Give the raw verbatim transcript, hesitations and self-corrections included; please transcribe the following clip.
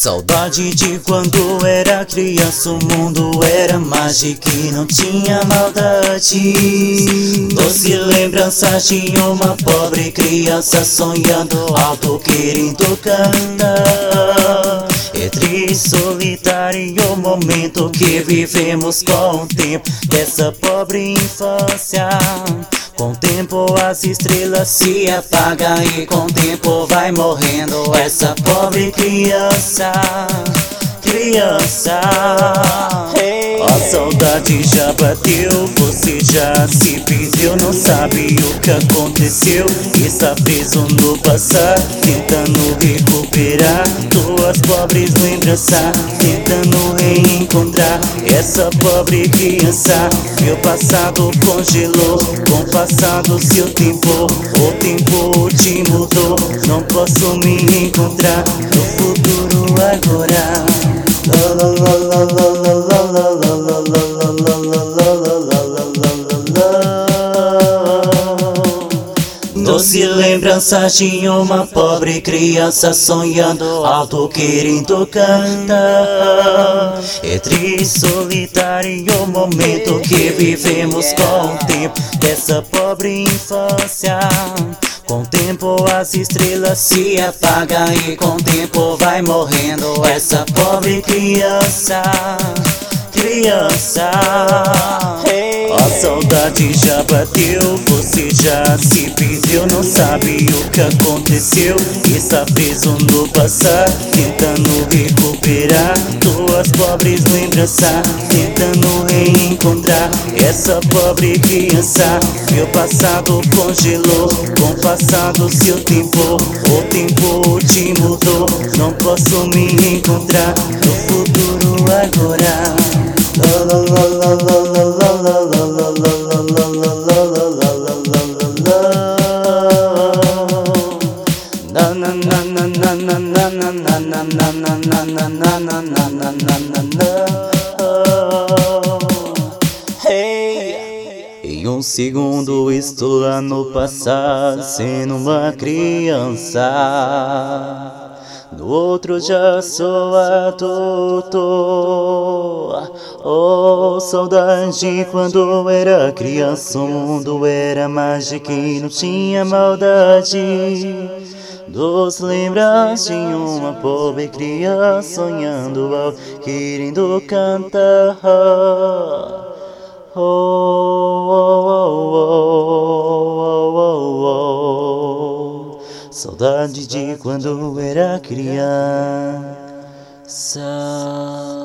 Saudade de quando era criança, o mundo era mágico e não tinha maldade. Doce lembranças de uma pobre criança sonhando alto, querendo cantar. É triste, solitário o momento que vivemos com o tempo dessa pobre infância. Com o tempo as estrelas se apagam e com o tempo vai morrendo essa pobre criança. Criança, a saudade já bateu, você já se perdeu, não sabe o que aconteceu. Está preso no passado, tentando recuperar tuas pobres lembranças, tentando reencontrar essa pobre criança. Meu passado congelou, com o passado seu tempo, o tempo te mudou. Não posso me encontrar no futuro agora. Doce lembranças de uma pobre criança sonhando alto, querendo cantar. É triste, solitário o momento que vivemos com o tempo dessa pobre infância. Com o tempo as estrelas se apagam e com o tempo vai morrendo essa pobre criança. Criança, a saudade já bateu, você já se perdeu, não sabe o que aconteceu. Está preso no passado, tentando recuperar tuas pobres lembranças, tentando reencontrar essa pobre criança. Meu passado congelou, com o passado seu tempo, o tempo te mudou. Não posso me encontrar no futuro agora. Em um segundo estou lá no passado, sendo uma criança. No outro já sou adulto. Oh, saudade quando era criança, o mundo era mágico e não tinha maldade. Dos lembranças de uma pobre criança sonhando alto, querendo cantar. Oh, oh, oh, oh, oh, oh. Saudade de quando era criança.